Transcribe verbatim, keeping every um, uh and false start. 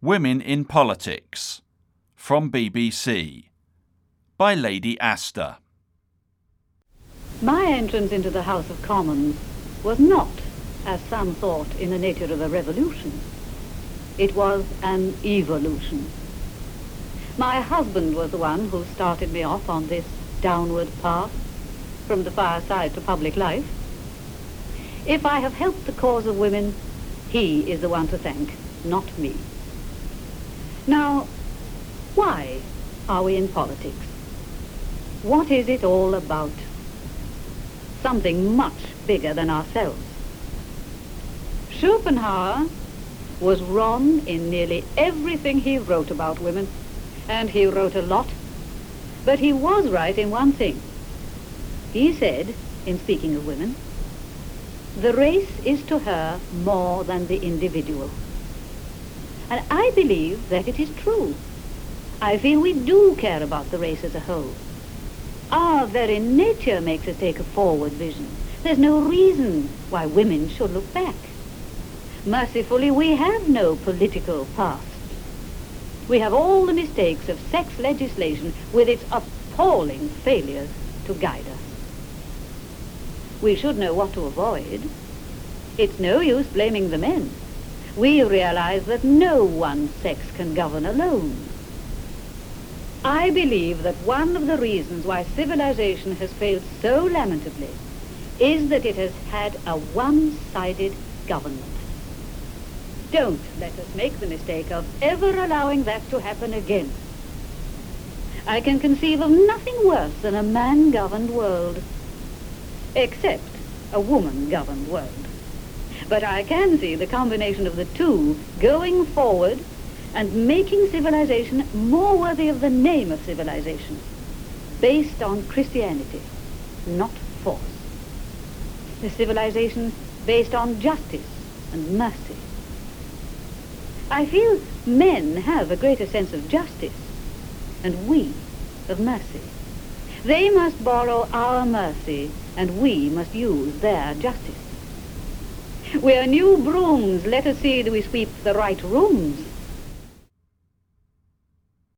Women in Politics, from B B C, by Lady Astor. My entrance into the House of Commons was not, as some thought, in the nature of a revolution. It was an evolution. My husband was the one who started me off on this downward path, from the fireside to public life. If I have helped the cause of women, he is the one to thank, not me. Now, why are we in politics? What is it all about? Something much bigger than ourselves. Schopenhauer was wrong in nearly everything he wrote about women, and he wrote a lot, but he was right in one thing. He said, in speaking of women, the race is to her more than the individual. And I believe that it is true. I feel we do care about the race as a whole. Our very nature makes us take a forward vision. There's no reason why women should look back. Mercifully, we have no political past. We have all the mistakes of sex legislation with its appalling failures to guide us. We should know what to avoid. It's no use blaming the men. We realize that no one sex can govern alone. I believe that one of the reasons why civilization has failed so lamentably is that it has had a one-sided government. Don't let us make the mistake of ever allowing that to happen again. I can conceive of nothing worse than a man-governed world, except a woman-governed world. But I can see the combination of the two going forward and making civilization more worthy of the name of civilization, based on Christianity, not force. A civilization based on justice and mercy. I feel men have a greater sense of justice, and we of mercy. They must borrow our mercy, and we must use their justice. We are new brooms, let us see that we sweep the right rooms.